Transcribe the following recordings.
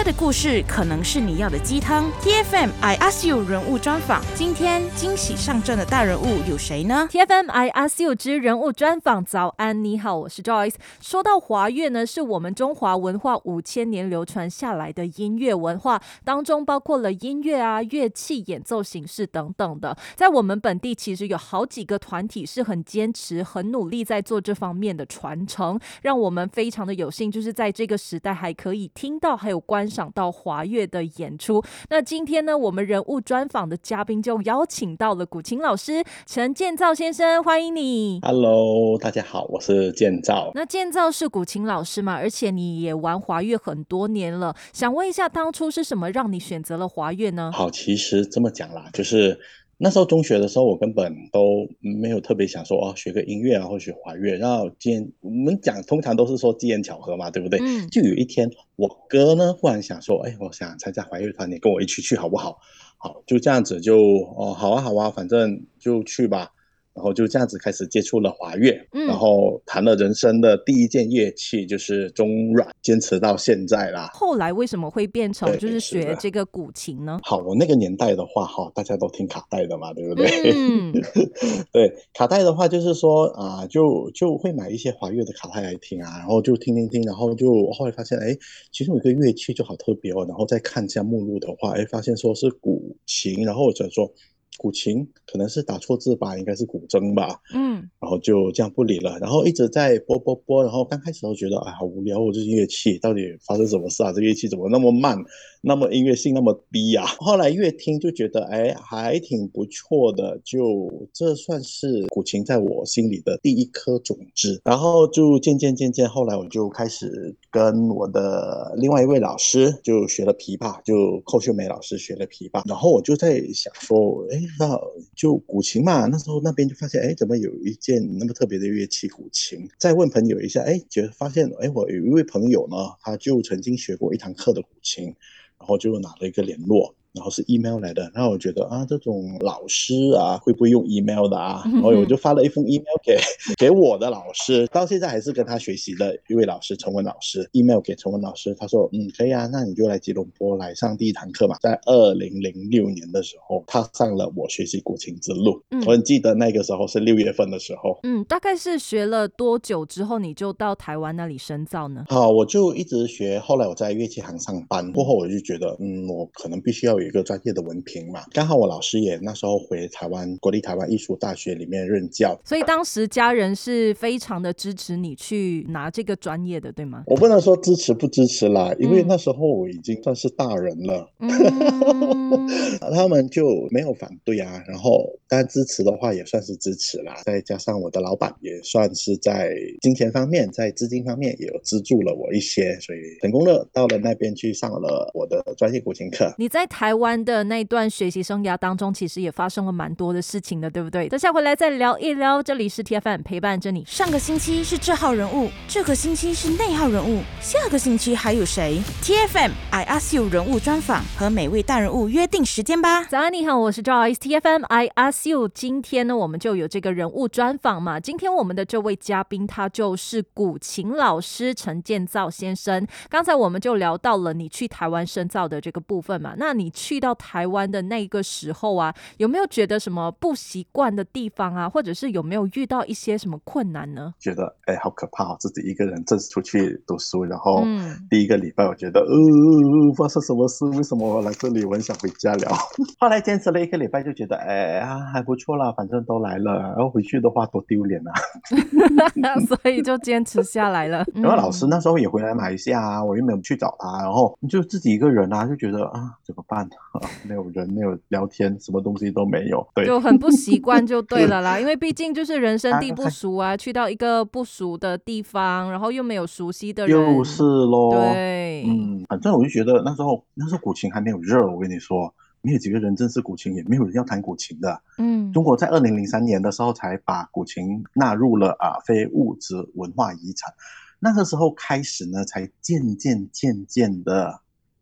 的故事可能是你要的鸡汤。 TFM I Ask You 人物专访，今天惊喜上阵的大人物有谁呢？ TFM I Ask You 之人物专访，早安你好，我是 Joyce。 说到华乐呢，是我们中华文化5000年流传下来的音乐文化，当中包括了音乐啊、乐器、演奏形式等等的。在我们本地其实有好几个团体是很坚持、很努力在做这方面的传承，让我们非常的有幸，就是在这个时代还可以听到还有观赏到华乐的演出。那今天呢，我们人物专访的嘉宾就邀请到了古琴老师陈建造先生，欢迎你。 Hello， 大家好，我是建造。 那建造是古琴老师嘛，而且你也玩华乐很多年了，想问一下当初是什么让你选择了华乐呢？ 好，其实这么讲啦，就是那时候中学的时候，我根本都没有特别想说学个音乐啊，或学华乐。然后我们讲通常都是说机缘巧合嘛，对不对？就有一天我哥呢忽然想说，我想参加华乐团，你跟我一起去好不好？好，就这样子就好啊，反正就去吧。然后就这样子开始接触了华乐，然后弹了人生的第一件乐器就是中阮，坚持到现在啦。 后来为什么会变成就是学这个古琴呢？ 好，我那个年代的话大家都听卡带的嘛，对不对？对，卡带的话就是说就会买一些华乐的卡带来听啊，然后就听，然后就后来发现其中有一个乐器就好特别然后再看一下目录的话发现说是古琴，然后我想说古琴可能是打错字吧，应该是古筝吧。然后就这样不理了，然后一直在播，然后刚开始都觉得好无聊这乐器到底发生什么事啊？这乐器怎么那么慢，那么音乐性那么低啊？后来越听就觉得还挺不错的，就这算是古琴在我心里的第一颗种子。然后就渐渐后来我就开始跟我的另外一位老师就学了琵琶，就寇秀梅老师学了琵琶。然后我就在想说那就古琴嘛，那时候那边就发现怎么有一件那么特别的乐器古琴。再问朋友一下发现我有一位朋友呢，他就曾经学过一堂课的古琴，然后就拿了一个联络，然后是 email 来的。然后我觉得这种老师会不会用 email 的然后我就发了一封 email 给我的老师，到现在还是跟他学习的一位老师，陈文老师。email 给陈文老师，他说可以啊，那你就来吉隆坡来上第一堂课嘛。在2006年的时候踏上了我学习古琴之路。我很记得那个时候是6月份的时候。 大概是学了多久之后你就到台湾那里深造呢？ 好，我就一直学，后来我在乐器行上班过后，我就觉得我可能必须要有一个专业的文凭嘛。刚好我老师也那时候回台湾国立台湾艺术大学里面任教， 所以当时家人是非常的支持你去拿这个专业的，对吗？ 我不能说支持不支持啦，因为那时候我已经算是大人了。他们就没有反对啊，然后当然支持的话也算是支持啦。再加上我的老板也算是在金钱方面在资金方面也有资助了我一些，所以成功了到了那边去上了我的专业古琴课。 你在台湾的那段学习生涯当中其实也发生了蛮多的事情的，对不对？等下回来再聊一聊。这里是 TFM 陪伴着你。 上个星期是这号人物，这个星期是那号人物，下个星期还有谁？ TFM I Ask You 人物专访，和每位大人物约定时间吧。 早安你好，我是 Joyce。 TFM I Ask You， 今天呢我们就有这个人物专访嘛。今天我们的这位嘉宾他就是古琴老师陈建造先生。刚才我们就聊到了你去台湾深造的这个部分嘛，那你去到台湾的那个时候有没有觉得什么不习惯的地方或者是有没有遇到一些什么困难呢？ 觉得好可怕自己一个人正式出去读书，然后第一个礼拜我觉得发生什么事，为什么我来这里，我很想回家了。后来坚持了1个礼拜就觉得还不错啦，反正都来了，然后回去的话多丢脸所以就坚持下来了。 然后老师那时候也回来马来西亚我又没有去找他，然后就自己一个人就觉得怎么办没有人，没有聊天，什么东西都没有，对， 就很不习惯就对了啦。因为毕竟就是人生地不熟去到一个不熟的地方，然后又没有熟悉的人， 就是咯， 对， 反正我就觉得那时候古琴还没有热，我跟你说没有几个人认识古琴，也没有人要弹古琴的。中国在2003年的时候才把古琴纳入了非物质文化遗产。那个时候开始呢，才渐渐的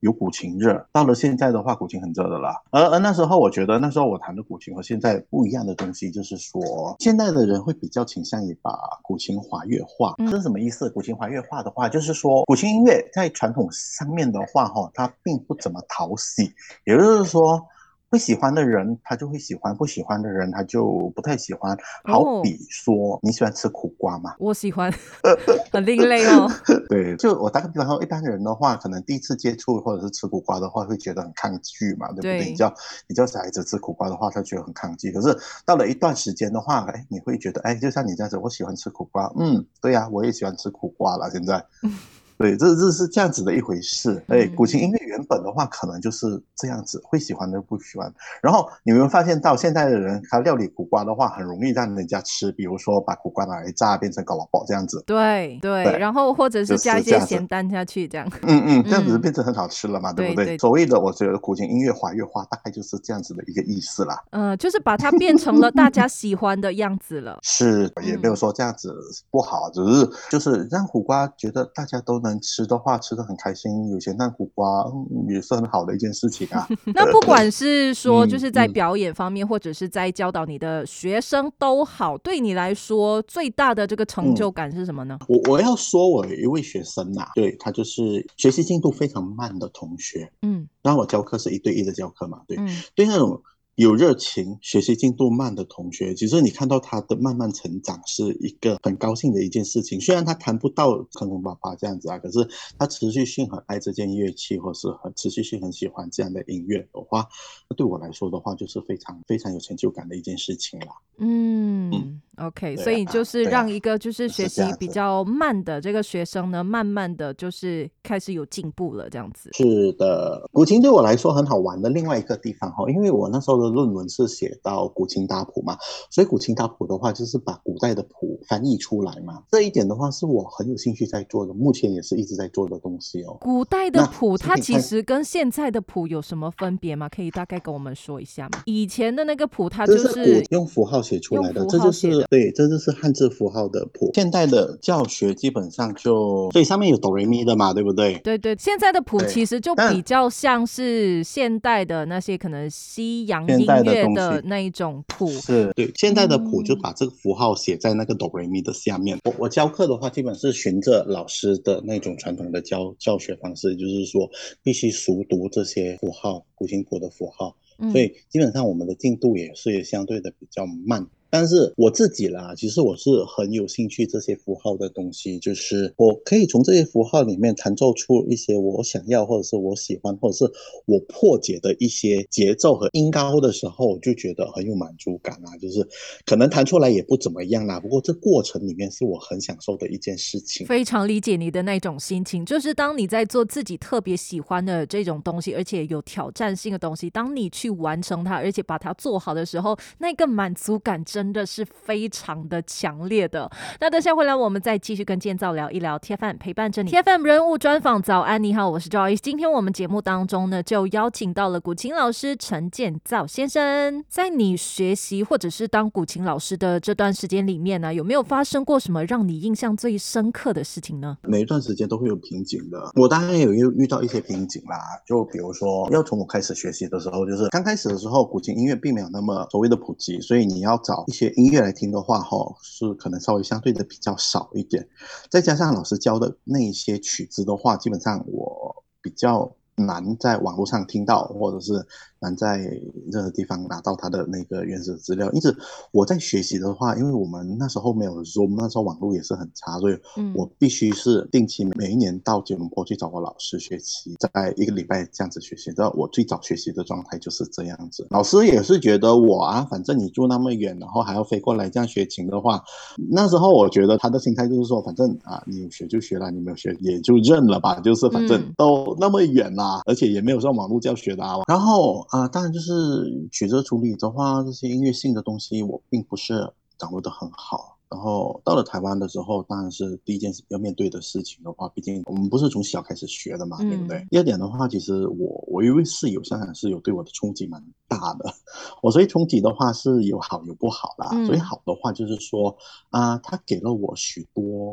有古琴热，到了现在的话古琴很热的啦。而那时候我觉得那时候我弹的古琴和现在不一样的东西，就是说现在的人会比较倾向于把古琴华乐化。这是什么意思？古琴华乐化的话，就是说古琴音乐在传统上面的话它并不怎么讨喜，也就是说会喜欢的人他就会喜欢，不喜欢的人他就不太喜欢。好比说你喜欢吃苦瓜吗？ 我喜欢很另类哦。 对，就我打个比方说，一般人的话可能第一次接触或者是吃苦瓜的话会觉得很抗拒嘛，对不对？你叫小孩子吃苦瓜的话他觉得很抗拒，可是到了一段时间的话你会觉得就像你这样子，我喜欢吃苦瓜，对啊，我也喜欢吃苦瓜了现在。对，这是这样子的一回事。古琴音乐原本的话可能就是这样子，会喜欢的不喜欢。然后你们发现到现在的人他料理苦瓜的话很容易让人家吃，比如说把苦瓜拿来炸变成搞老包这样子。 对，然后或者是加一些咸蛋下去这样。 这样子变成很好吃了嘛，对不对？所谓的我觉得古琴音乐华乐化大概就是这样子的一个意思啦。 就是把它变成了大家喜欢的样子了。 是，也没有说这样子不好，只是就是让苦瓜觉得大家都能吃的话，吃得很开心，有咸蛋苦瓜也是很好的一件事情啊。 那不管是说就是在表演方面，或者是在教导你的学生都好，对你来说最大的这个成就感是什么呢？ 我要说我有一位学生啊，对，他就是学习进度非常慢的同学。然后我教课是1对1的教课嘛，对，对那种有热情学习进度慢的同学，其实你看到他的慢慢成长是一个很高兴的一件事情。虽然他弹不到坑坑巴巴这样子啊，可是他持续性很爱这件乐器，或是很持续性很喜欢这样的音乐的话，那对我来说的话就是非常非常有成就感的一件事情啦。 OK， 所以就是让一个就是学习比较慢的这个学生呢，慢慢的就是开始有进步了这样子。 是的，古琴对我来说很好玩的另外一个地方因为我那时候的论文是写到古琴打谱嘛，所以古琴打谱的话就是把古代的谱翻译出来嘛，这一点的话是我很有兴趣在做的，目前也是一直在做的东西古代的谱它其实跟现在的谱有什么分别吗？可以大概跟我们说一下吗？以前的那个谱它就是用符号写出来的，这就是汉字符号的谱。现代的教学基本上所以上面有哆来咪的嘛，对不对？ 对，现在的谱其实就比较像是现代的那些可能西洋音乐的那一种谱。 是，对，现代的谱就把这个符号写在那个哆来咪的下面。我教课的话基本是循着老师的那种传统的教学方式，就是说必须熟读这些符号，古琴谱的符号，所以基本上我们的进度也是相对的比较慢。但是我自己啦，其实我是很有兴趣这些符号的东西，就是我可以从这些符号里面弹奏出一些我想要或者是我喜欢或者是我破解的一些节奏和音高的时候，我就觉得很有满足感啊，就是可能弹出来也不怎么样啦，不过这过程里面是我很享受的一件事情。 非常理解你的那种心情，就是当你在做自己特别喜欢的这种东西，而且有挑战性的东西，当你去完成它而且把它做好的时候，那个满足感真的是非常的强烈的。那等下回来我们再继续跟建造聊一聊 TFM 陪伴着你 TFM 人物专访。早安，你好，我是 Joyce。 今天我们节目当中呢，就邀请到了古琴老师陈建造先生。在你学习或者是当古琴老师的这段时间里面呢，有没有发生过什么让你印象最深刻的事情呢？ 每一段时间都会有瓶颈的，我当然有遇到一些瓶颈啦，就比如说要从我开始学习的时候，就是刚开始的时候古琴音乐并没有那么所谓的普及，所以你要找一些音乐来听的话是可能稍微相对的比较少一点，再加上老师教的那一些曲子的话，基本上我比较难在网络上听到，或者是难在任何地方拿到它的那个原始资料。因此我在学习的话，因为我们那时候没有 Zoom， 那时候网络也是很差，所以我必须是定期每一年到吉隆坡去找我老师学习，在1个礼拜这样子学习。我最早学习的状态就是这样子。老师也是觉得我反正你住那么远，然后还要飞过来这样学琴的话，那时候我觉得他的心态就是说，反正你有学就学了，你没有学也就认了吧，就是反正都那么远啦，而且也没有上网络教学的然后当然就是曲折处理的话，这些音乐性的东西我并不是掌握得很好。然后到了台湾的时候，当然是第一件要面对的事情的话，毕竟我们不是从小开始学的嘛，对不对？第二点的话，其实我一位室友香港室友对我的冲击蛮大的。所以冲击的话是有好有不好啦。所以好的话就是说他给了我许多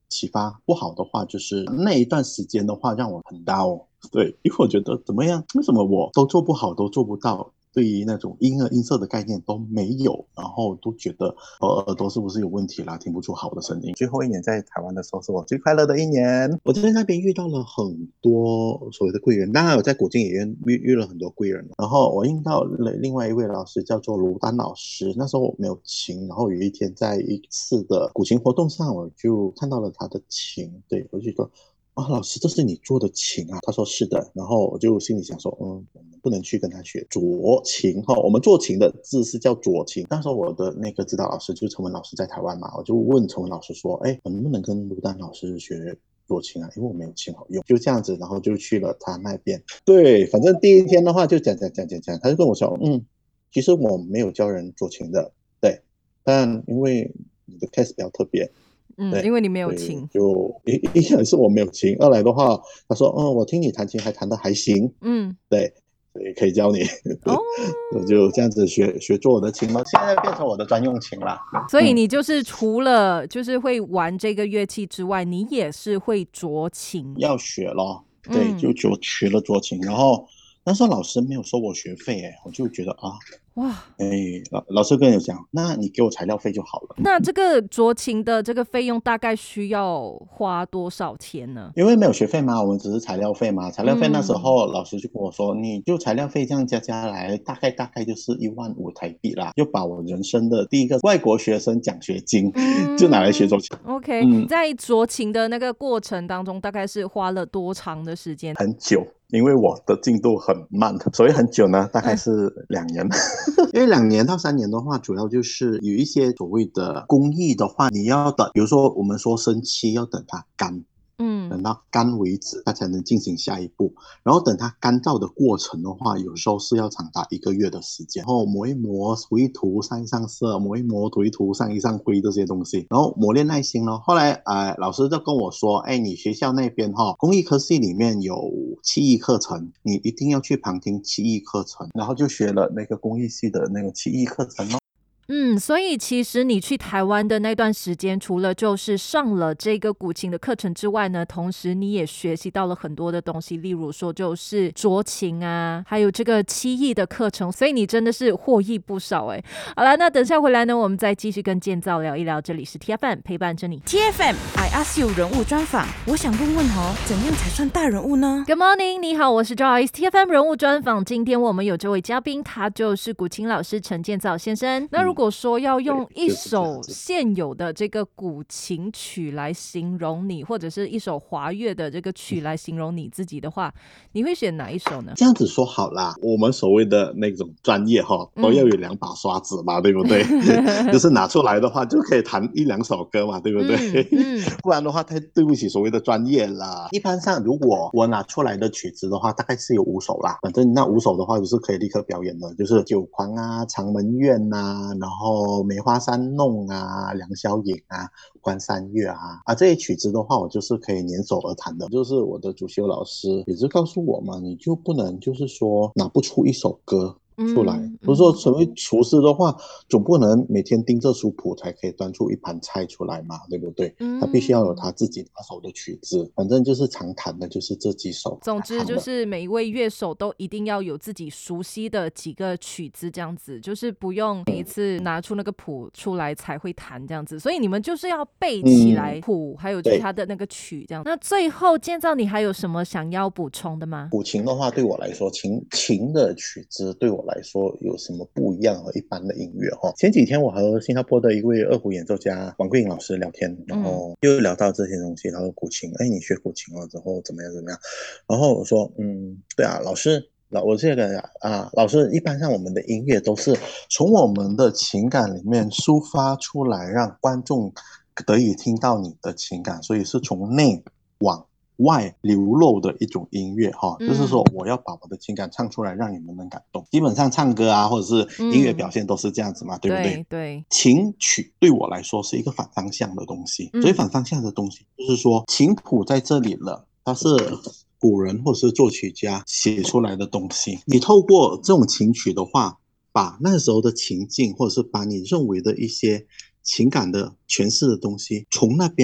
启发，不好的话就是那一段时间的话让我很down。对，因为我觉得怎么样，为什么我都做不好，都做不到，对于那种音乐音色的概念都没有，然后都觉得耳朵是不是有问题啦，听不出好的声音。最后一年在台湾的时候是我最快乐的一年，我在那边遇到了很多所谓的贵人，当然我在古今演员遇了很多贵人，然后我遇到了另外一位老师叫做卢丹老师，那时候我没有琴，然后有一天在一次的古琴活动上，我就看到了他的琴，对，我就说老师，这是你做的琴啊？他说是的，然后我就心里想说，我们不能去跟他学左琴哈。我们做琴的字是叫左琴。那时候我的那个指导老师就是陈文老师在台湾嘛，我就问陈文老师说，我能不能跟卢丹老师学左琴啊？因为我没有琴好用，就这样子，然后就去了他那边。对，反正第一天的话就讲，他就跟我说，其实我没有教人左琴的，对，但因为你的 case 比较特别。 因为你没有琴， 就一来是我没有琴，二来的话，他说，我听你弹琴还弹得还行，对，所以可以教你，我就这样子学做我的琴了，现在变成我的专用琴了。 所以你就是除了就是会玩这个乐器之外，你也是会斲琴， 要学咯，对，就学了斲琴，然后那时候老师没有收我学费，我就觉得哇，老师跟我讲，那你给我材料费就好了。 那这个斲琴的这个费用大概需要花多少钱呢？ 因为没有学费嘛，我们只是材料费嘛。材料费那时候老师就跟我说，你就材料费这样加来，大概就是15000台币啦，就把我人生的第一个外国学生奖学金就拿来学斲琴。 OK，在斲琴的那个过程当中，大概是花了多长的时间？ 很久。因为我的进度很慢，所谓很久呢，大概是2年。因为2年到3年的话，主要就是有一些所谓的工艺的话，你要等，比如说我们说生漆要等它干，等到干为止，它才能进行下一步。然后等它干燥的过程的话，有时候是要长达1个月的时间。然后磨一磨，涂一涂，上一上色，磨一磨，涂一涂，上一上灰这些东西，然后磨练耐心咯。后来老师就跟我说，你学校那边工艺科系里面有漆艺课程，你一定要去旁听漆艺课程，然后就学了那个工艺系的那个漆艺课程咯。 所以其实你去台湾的那段时间，除了就是上了这个古琴的课程之外呢，同时你也学习到了很多的东西，例如说就是斲琴啊，还有这个漆艺的课程，所以你真的是获益不少好了，那等下回来呢，我们再继续跟建造聊一聊。这里是 TFM 陪伴着你 TFM I Ask You 人物专访，我想问问怎样才算大人物呢？ Good morning， 你好，我是 Joyce。 TFM 人物专访，今天我们有这位嘉宾，他就是古琴老师陈建造先生。那如果说要用一首现有的这个古琴曲来形容你，或者是一首华乐的这个曲来形容你自己的话，你会选哪一首呢？ 这样子说好啦，我们所谓的那种专业都要有2把刷子嘛，对不对？就是拿出来的话就可以弹1-2首歌嘛，对不对？不然的话太对不起所谓的专业啦。一般上如果我拿出来的曲子的话，大概是有5首啦，反正那5首的话就是可以立刻表演的，就是酒狂啊、长门怨啊，然后梅花三弄啊、梁宵引啊、关山月啊，这些曲子的话我就是可以捻手而弹的。就是我的主修老师也是告诉我嘛，你就不能就是说拿不出一首歌出来，不是说成为厨师的话总不能每天盯着书谱才可以端出一盘菜出来嘛，对不对？他必须要有他自己拿手的曲子，反正就是常弹的就是这几首。 总之就是每一位乐手都一定要有自己熟悉的几个曲子，这样子就是不用每一次拿出那个谱出来才会弹这样子，所以你们就是要背起来谱，还有就是他的那个曲这样。那最后建造，你还有什么想要补充的吗？ 古琴的话对我来说，琴的曲子对我来说有什么不一样和一般的音乐前几天我和新加坡的一位二胡演奏家王桂英老师聊天，然后又聊到这些东西，他说古琴，你学古琴了之后怎么样，然后我说对啊，老师我这个老师一般上我们的音乐都是从我们的情感里面抒发出来，让观众得以听到你的情感，所以是从内往外流露的一种音乐就是说我要把我的情感唱出来，让你们能感动。基本上唱歌啊或者是音乐表现都是这样子嘛，对不对？ 对， 琴曲对我来说是一个反方向的东西，所以反方向的东西就是说琴谱在这里了，它是古人或者是作曲家写出来的东西，你透过这种琴曲的话，把那时候的情境或者是把你认为的一些情感的诠释的东西从那边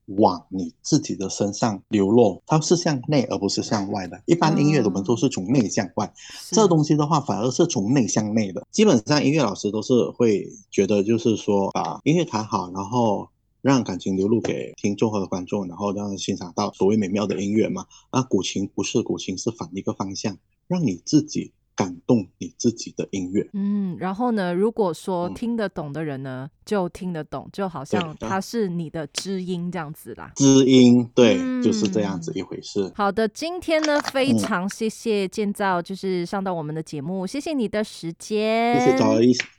往你自己的身上流落，它是向内而不是向外的。一般音乐我们都是从内向外，这东西的话反而是从内向内的。基本上音乐老师都是会觉得就是说把音乐弹好，然后让感情流露给听众和观众，然后让人欣赏到所谓美妙的音乐嘛。那古琴不是，古琴是反一个方向，让你自己感动你自己的音乐。 然后呢，如果说听得懂的人呢，就听得懂，就好像它是你的知音这样子啦。 知音，对，就是这样子一回事。 好的，今天呢非常谢谢建造，就是上到我们的节目，谢谢你的时间， 谢谢Joyce。